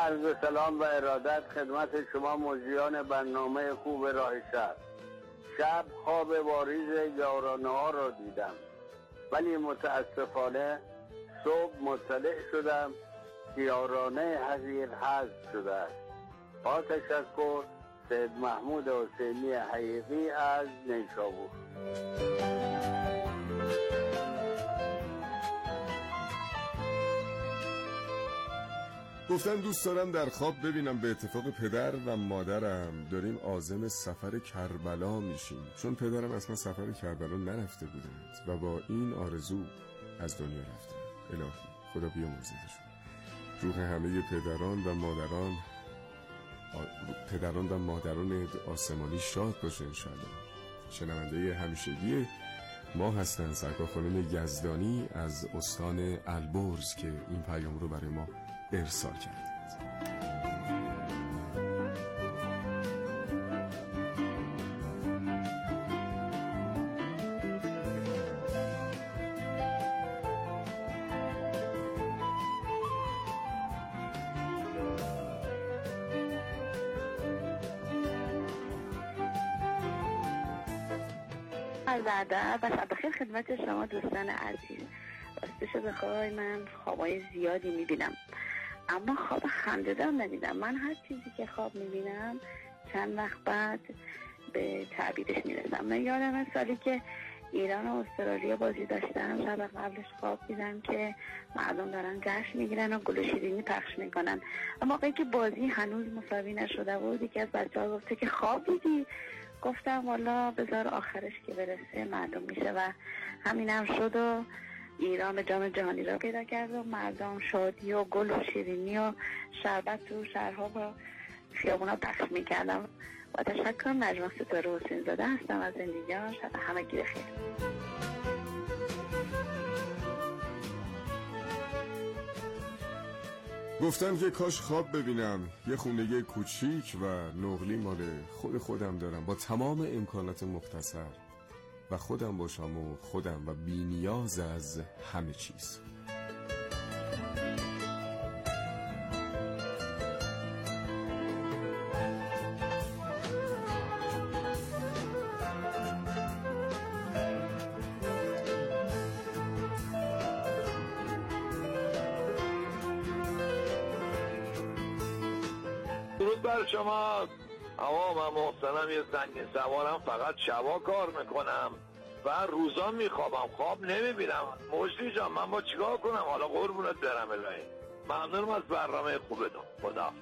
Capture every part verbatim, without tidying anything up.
عرض سلام و ارادت خدمت شما مجریان برنامه خوب راه شب. شب خواب واریز یارانه ها را دیدم، ولی متاسفانه صبح مطلع شدم که یارانه حزیر حذف شده است. با تشکر، سید محمود حسینی حقیقی از نیشابور. گفتن دوست دارم در خواب ببینم به اتفاق پدر و مادرم داریم عازم سفر کربلا میشیم، چون پدرم اصلا سفر کربلا نرفته بودند و با این آرزو از دنیا رفته. الهی خدا بیامرزدشون. روح همه پدران و مادران پدران و مادران آسمانی شاد باشه انشالله. شنونده همیشگی ما هستن سرکار خانم یزدانی از استان البرز که این پیام رو برای ما ارسال کردند. از ادب و شب بخیر خدمت شما دوستان عزیز. راستش بخوای من خوابای زیادی میبینم، اما خواب خنده‌دار نمیدم. من هر چیزی که خواب میبینم چند وقت بعد به تعبیرش میرسم. من یادم سالی که ایران و استرالیا بازی داشتم، شب قبلش خواب دیدم که مردم دارن جشن میگیرن و گل و شیرینی پخش میکنن. اما موقعی که بازی هنوز مساوی نشده بود، یکی از بچه‌ها گفته که خواب دیدی؟ گفتم والا بذار آخرش که برسه معلوم میشه، و همینم شد و ایران به جام جهانی را پیدا کرد و مردم شادی و گل و شیرینی و شربت تو شهرها و خیابونا پخش میکردم. با تشکر، نجمه ستاره حسین زاده هستم از زندگیان. شب همه گیر خیر. گفتم که کاش خواب ببینم یه خونگی کوچیک و نقلی مال خود خودم دارم با تمام امکانات مختصر و خودم باشم و خودم و بی نیاز از همه چیز. درود بر شما. آقا من محسنم، یه زنگ سوارم، فقط شبا کار میکنم و روزا میخوابم، خواب نمیبینم. مجری جان من با چیکار کنم؟ حالا قربونت برم الهی. ممنونم از برنامه خوبتون. خدا.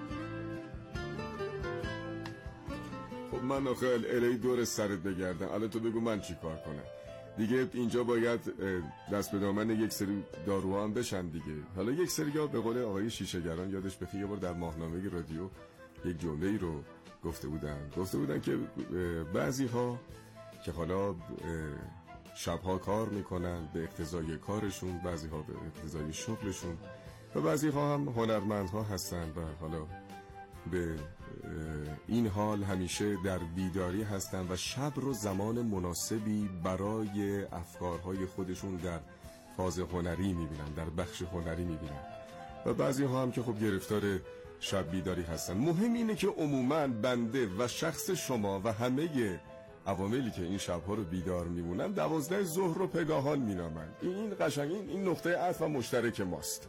خب من آخه الهی دور سرت بگردم، الان تو بگو من چی کار کنم دیگه. اینجا باید دست به دامن یک سری داروها هم بشن دیگه. حالا یک سری ها به قول آقای شیشه‌گران یادش بخیر یه بار در ماهنامه رادیو یک جمله‌ای رو گفته بودن گفته بودن که بعضی ها که حالا شبها کار میکنن به اقتضای کارشون، بعضی ها به اقتضای شغلشون، و بعضی ها هم هنرمندها هستن و حالا به این حال همیشه در بیداری هستن و شب رو زمان مناسبی برای افکارهای خودشون در فاز هنری میبینن، در بخش هنری میبینن، و بعضی ها هم که خب گرفتار شب بیداری هستن. مهم اینه که عموماً بنده و شخص شما و همه عواملی که این شبها رو بیدار میمونن دوازده ظهر رو پگاهان مینامن. این قشنگ این, این نقطه عطف و مشترک ماست.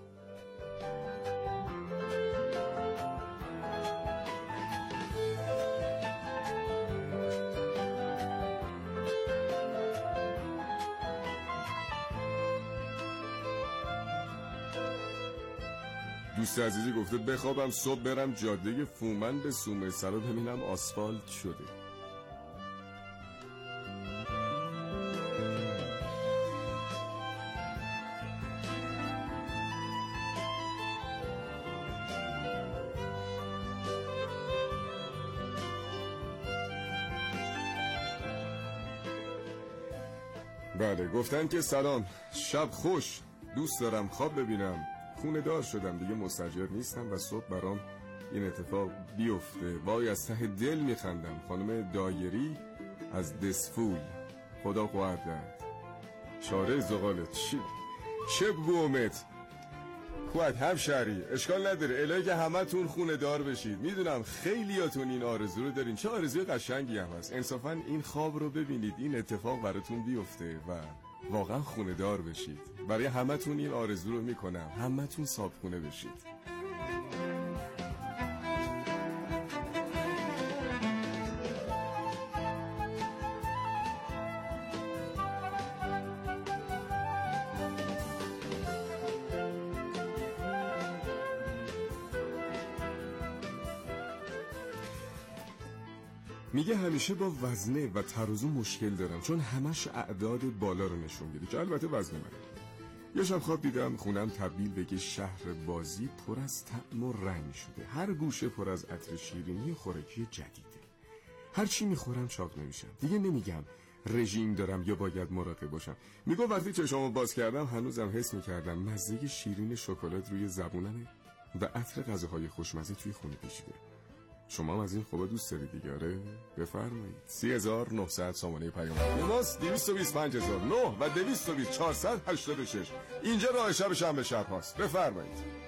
دوست عزیزی گفته بخوابم صبح برم جاده فومن به سومه سرا ببینم آسفالت شده. بله گفتن که سلام، شب خوش، دوست دارم خواب ببینم، خونه دار شدم دیگه مستاجر نیستم و صبح برام این اتفاق بیفته. وای از ته دل میخندم. خانم دایری از دسفول، خدا قوت دهد. چاره زغالت چی چه گومت. خود هم شهری اشکال نداره، الهی که همه تون خونه دار بشید. میدونم خیلیاتون این آرزو رو دارین، چه آرزوی قشنگی هم هست. انصافا این خواب رو ببینید، این اتفاق براتون بیفته و واقعا خونه دار بشید. برای همه تون این آرزو رو میکنم، همه تون صاحب خونه بشید. میگه همیشه با وزنه و ترازو مشکل دارم، چون همش اعداد بالا رو نشون میده، که البته وزن منه. یه شب خواب دیدم خونم تبدیل به یه شهر بازی پر از طعم و رنگ شده. هر گوشه پر از عطر شیرینی و خوراکی جدیده. هر چی میخورم چاق نمیشم. دیگه نمیگم رژیم دارم یا باید مراقب باشم. میگم وقتی چشامو باز کردم هنوزم حس میکردم مزه شیرین شکلات روی زبونمه و عطر غذاهای خوشمزه توی خونه پیچیده. شما هم از این خوبا دوست دارید دیگه؟ آره بفرمایید. سی هزار و نهصد سامانه پیام نماس دویست و بیست و پنج هزار نه و دویست و بیست چهارصد و هشتاد و شش. اینجا راه شب شنبه شب هاست. بفرمایید.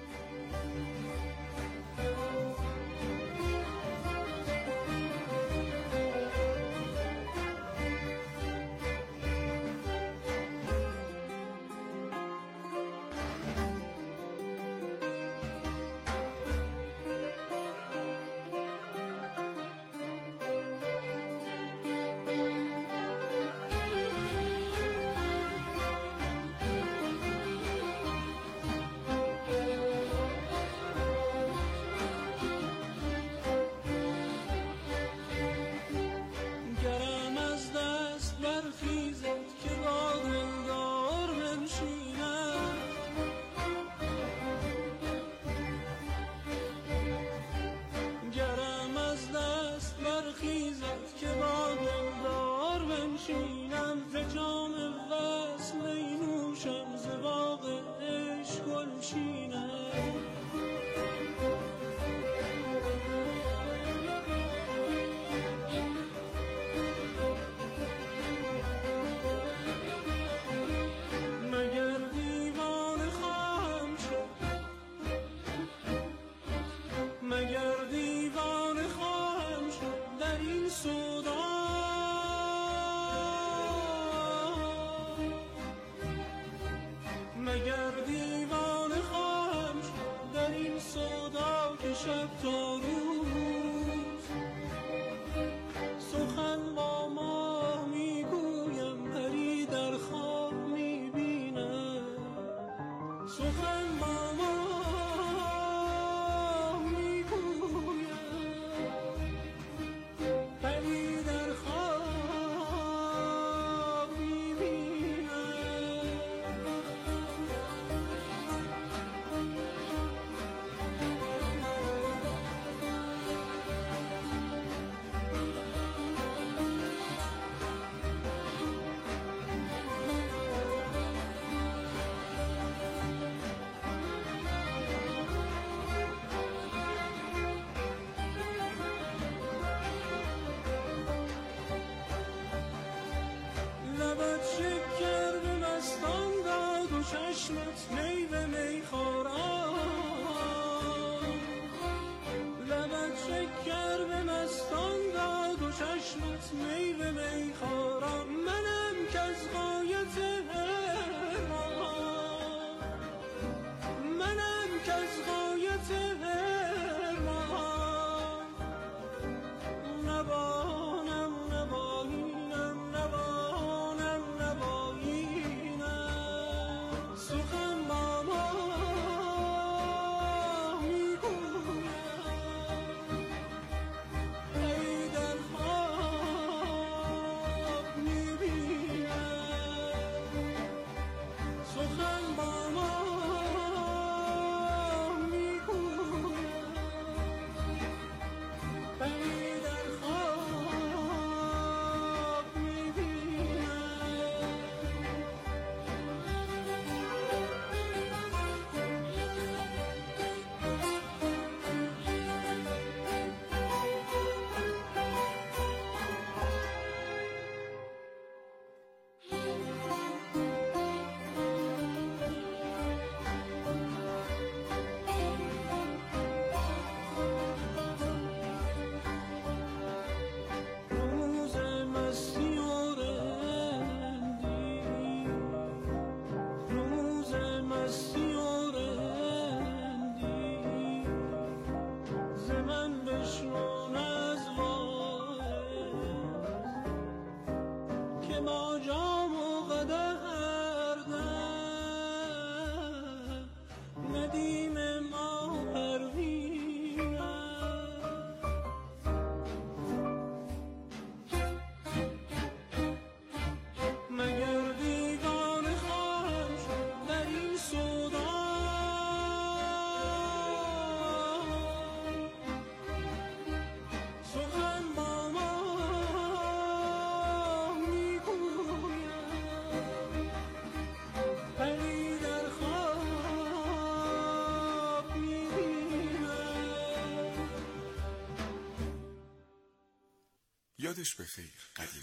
یادش بخیر قدیم.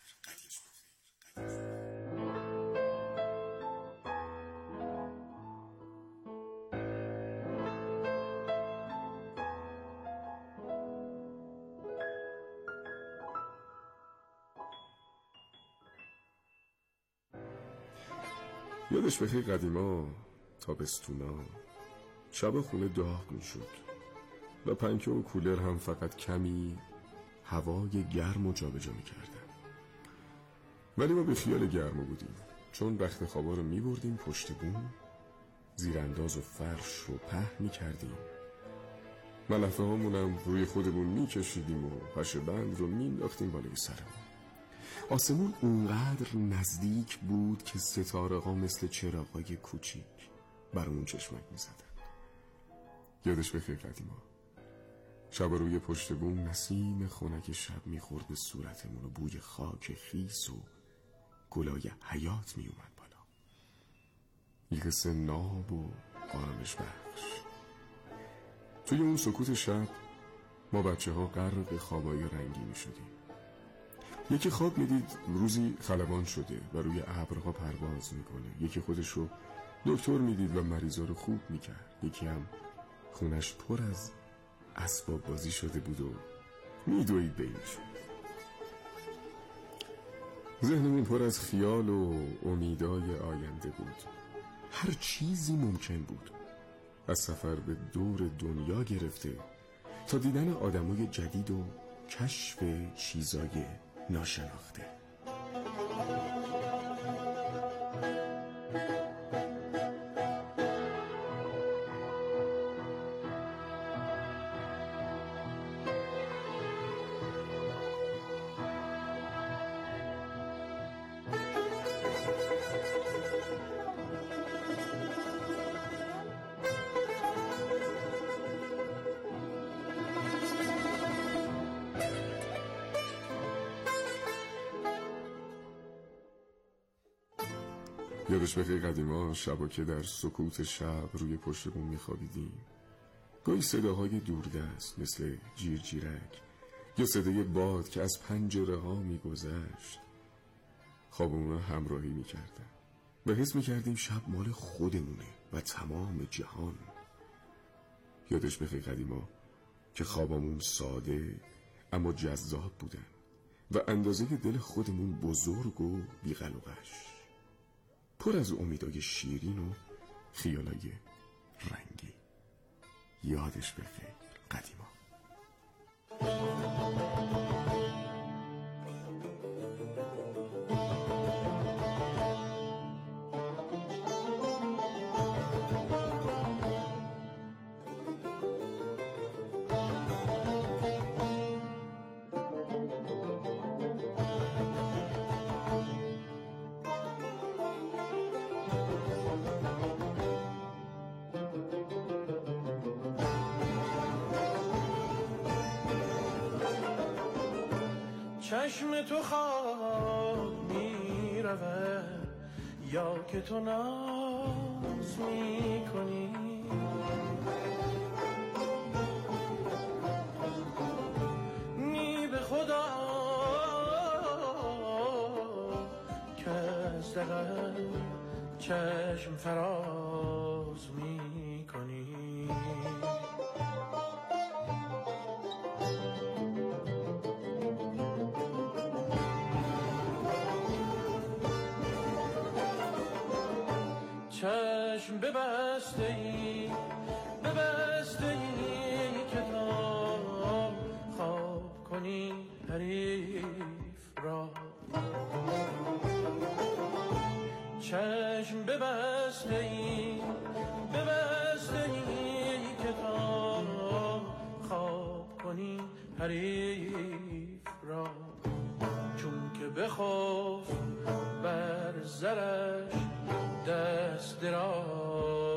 یادش بخیر قدیما، تابستونا شب خونه داغ می شد و پنکه و کولر هم فقط کمی هوای گرم و جا به جا می کردن. ولی ما به خیال گرم بودیم، چون رخت خوابا رو می بردیم پشت بوم، زیرانداز و فرش رو پهن می کردیم، ملافه هامونم روی خودمون می کشیدیم و پشه بند رو می انداختیم بالای سرمون. آسمون اونقدر نزدیک بود که ستاره ها مثل چراغای کوچیک برامون چشمک می زدن. یادش بخیر قدیما، شب روی پشت بوم نسیم خنک شب می خورد به صورتمون و بوی خاک خیس و گلای حیات می اومد بالا. یک قصه ناب و آرامش بخش. توی اون سکوت شب ما بچه ها غرق خوابای رنگی می شدیم. یکی خواب میدید روزی خلبان شده و روی ابرها پرواز میکنه، یکی خودش رو دکتر میدید و مریضا رو خوب میکرد، یکی هم خونش پر از اسباب بازی شده بود و میدوید بینشون. ذهنمون پر از خیال و امیدای آینده بود. هر چیزی ممکن بود، از سفر به دور دنیا گرفته تا دیدن آدمای جدید و کشف چیزای ناشناخته. یادش بخیر قدیما، شبا که در سکوت شب روی پشت بوم میخوابیدیم، گاهی صداهای دوردست مثل جیر جیرک یا صدای باد که از پنجره ها میگذشت خوابمون همراهی میکردن و حس میکردیم شب مال خودمونه و تمام جهان. یادش بخیر قدیما که خوابمون ساده اما جذاب بودن و اندازه دل خودمون بزرگ و بی‌قلقش، پر از امیدای شیرین و خیالای رنگی. یادش بخیر قدیما. چشم تو خواب می رود یا که تو ناز می کنی، نی به خدا که از دلم چشم فراز می کنی. چشم ببسته ای ببسته ای که تا خواب کنی حریف را. چشم ببسته ای ببسته ای که تا خواب کنی حریف را. چون که بخوف بر زرش دست دراز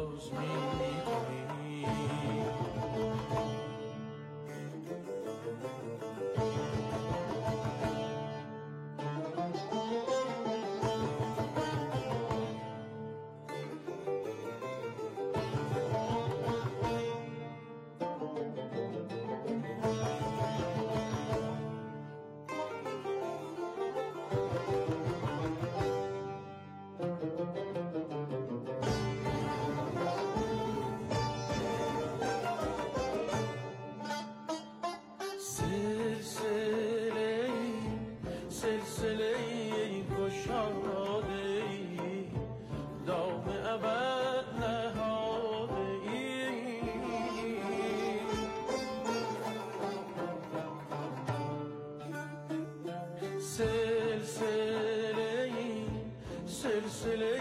سلسله سلسله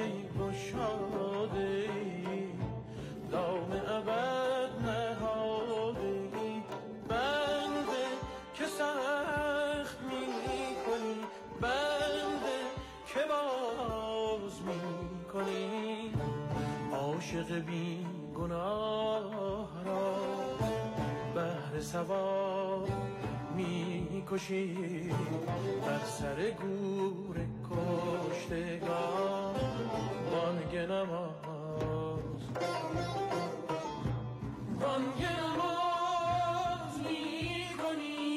گشاده دام ابد نهاده بنده که سخت می کنی بنده که باز می کنی عاشق بی گناه را بهر ثواب می کشی بر سر گور کشتگان بانگ نماز بانگ نماز می کنی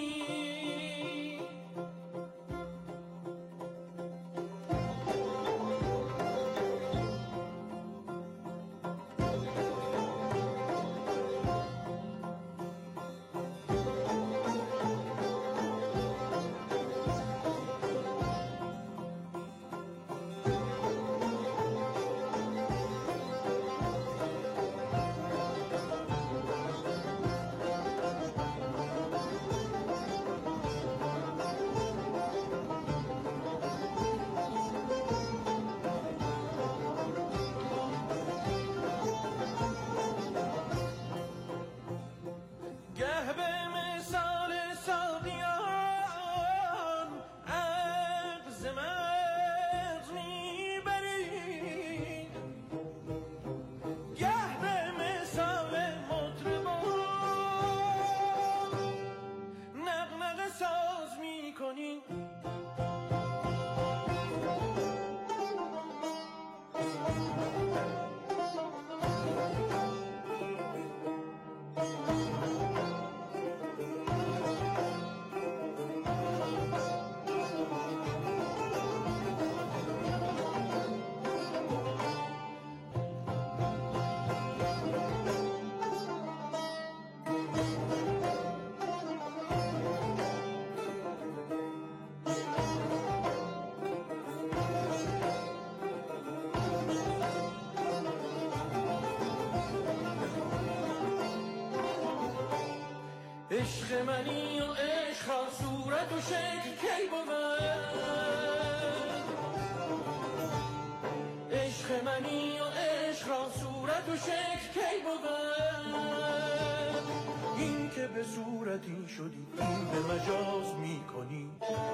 عشق منی و عشق ها صورت و شکل کی بود عشق منی و عشق ها صورت و شکل کی بود این که به صورتی شدی این به مجاز می کنی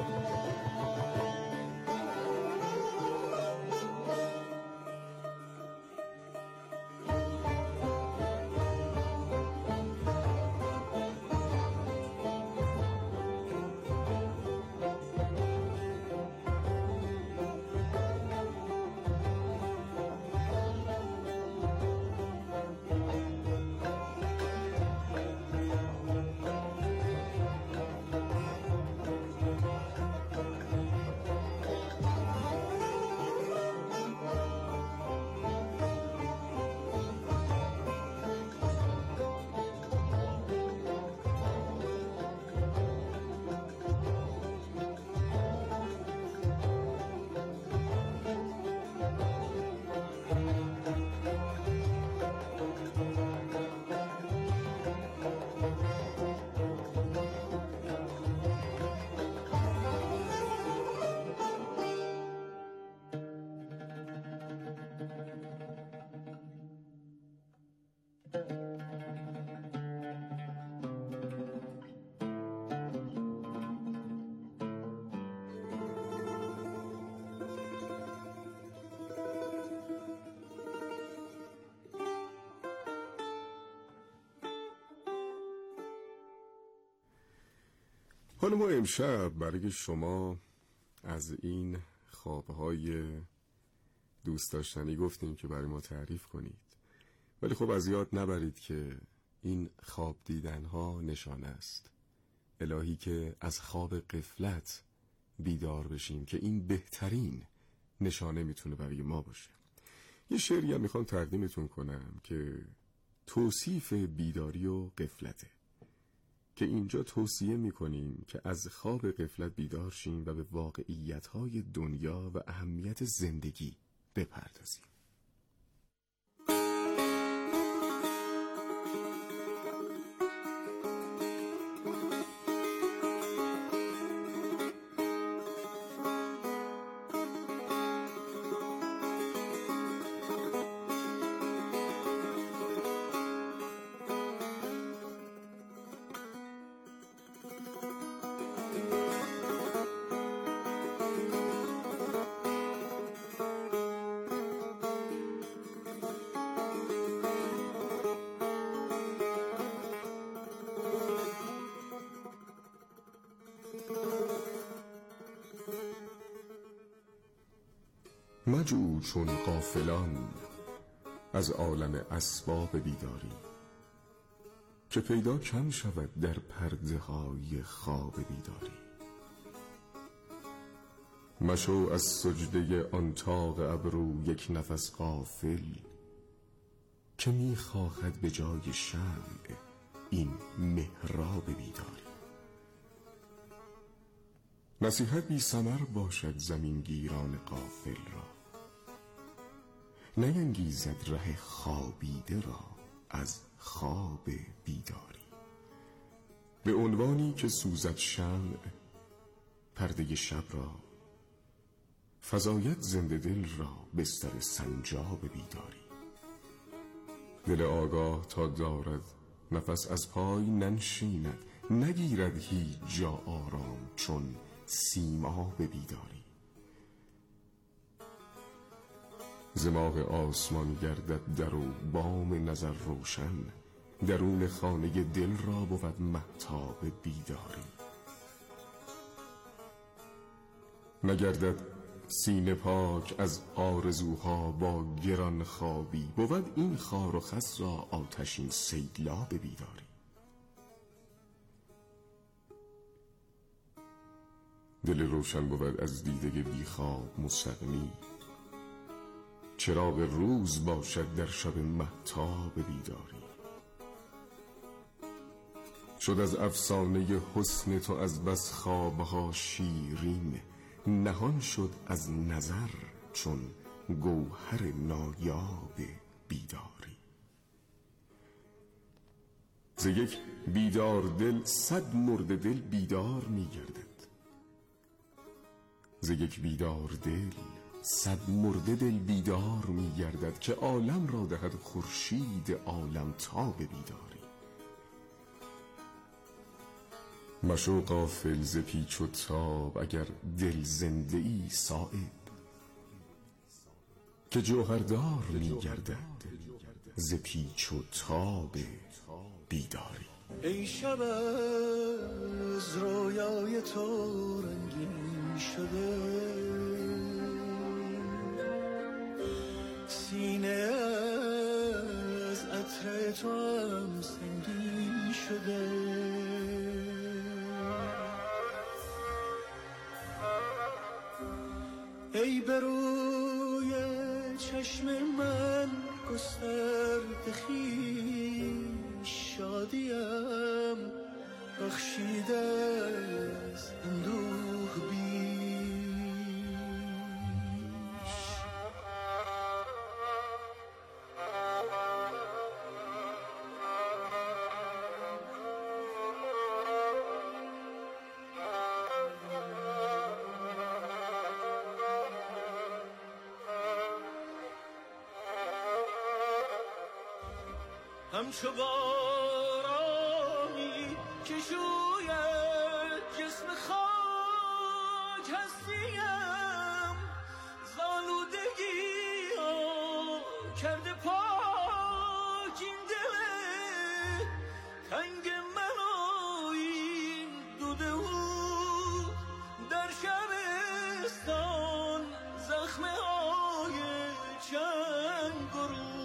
حالا ما امشب برای شما از این خوابهای دوست داشتنی گفتیم که برای ما تعریف کنید، ولی خب از یاد نبرید که این خواب دیدنها نشانه است. الهی که از خواب غفلت بیدار بشیم که این بهترین نشانه میتونه برای ما باشه. یه شعری هم میخوام تقدیمتون کنم که توصیف بیداری و غفلته، که اینجا توصیه میکنیم که از خواب غفلت بیدار شیم و به واقعیت‌های دنیا و اهمیت زندگی بپردازیم. مجو چون غافلان از عالم اسباب بیداری، که پیدا کم شود در پرده های خواب بیداری. مشو از سجده آن طاق ابرو یک نفس غافل، که میخواهد به جای شمع این محراب بیداری. نصیحت بی ثمر باشد زمین گیران غافل را، نینگیزد ره خوابیده را از خواب بیداری. به عنوانی که سوزد شمع پرده شب را، فزاید زنده دل را بستر سنجاب بیداری. دل آگاه تا دارد نفس از پای ننشیند، نگیرد هیچ جا آرام چون سیماب بیداری. ز ماه آسمان گردد در و بام نظر روشن، درون خانه دل را بود مهتاب بیداری. نگردد سینه پاک از آرزوها با گران خوابی، بود این خار و خس را آتشین سیلاب بیداری. دل روشن بود از دیده بیخواب مستغنی، چراغ روز باشد در شب مهتاب بیداری. شد از افسانه حسن تو از بس خوابها شیرین، نهان شد از نظر چون گوهر نایاب بیداری. ز یک بیدار دل صد مرده دل بیدار می گردد، ز یک بیدار دل صد مرده دل بیدار می گردد، که عالم را دهد خورشید عالم تاب بیداری. مشو غافل ز پیچ و تاب اگر دل زنده ای صایب، که جوهردار می گردد ز پیچ و تاب بیداری. ای شب از رویای تو رنگین شده، سینه از عطر تو هم سنگین شده. ای به روی چشم من گسترده خویش، شادیم بخشیده از اندوه بیش. همچو بارانی که شوید جسم خاک هستیم، زالودگی ها کرده پاک این دل تنگ من و این دوده او در شبستان زخمه های چنگ و رود.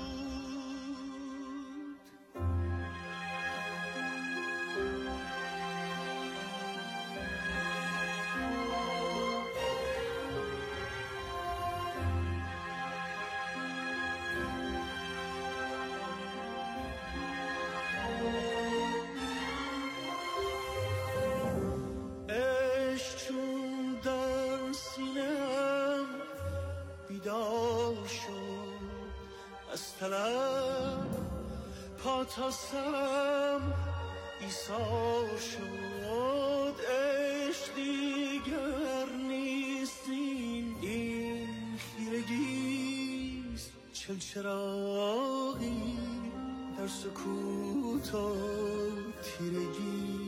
بیدار شد از طلب پا تا سرم ایثار شد. عشق دیگر نیست این این خیرگیست، چلچراغی در سکوت و تیرگی.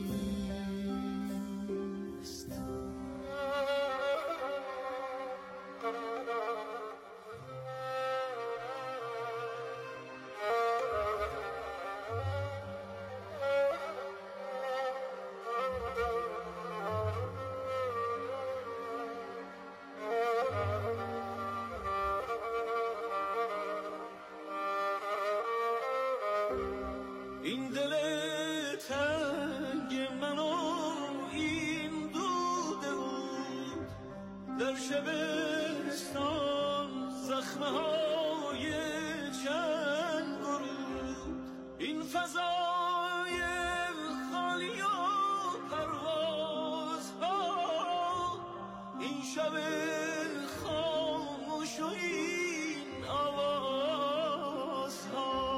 این دل تنگ منو این دوده بود در شبستان زخمه های چند گرود این فضای خالی و پرواز ها این شب خاموش و این آواز ها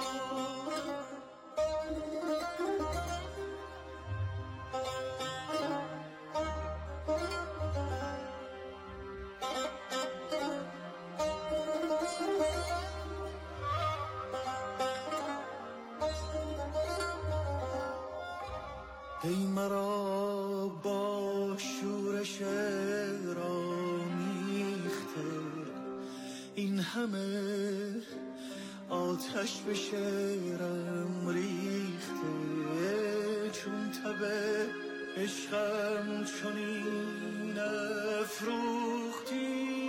ای مرا با شورش را میخته این همه آتش به شعرم ریخته چون تب عشقم چنین افروختی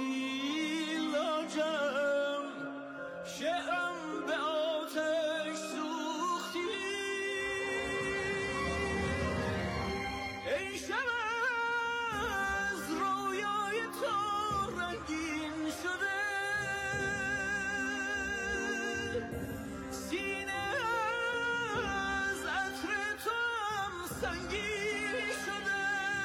لاجرم شعرم به آتش سوختی ای شب از رویای تو رنگین شده سینه از عطر تو هم سنگین شده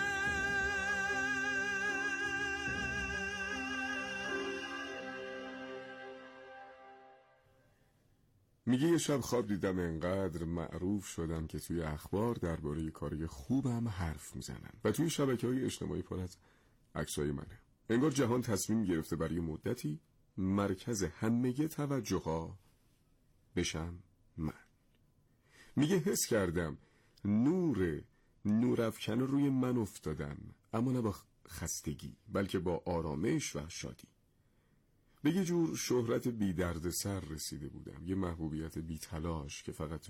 میگه یه شب خواب دیدم انقدر معروف شدم که توی اخبار درباره کاری خوبم حرف میزنن و توی شبکه‌های اجتماعی پر از عکسای منه. انگار جهان تصمیم گرفته برای مدتی مرکز همه توجه‌ها بشم من. میگه حس کردم نور نورافکن روی من افتادن، اما نه با خستگی بلکه با آرامش و شادی. به یه جور شهرت بی درد سر رسیده بودم، یه محبوبیت بی تلاش که فقط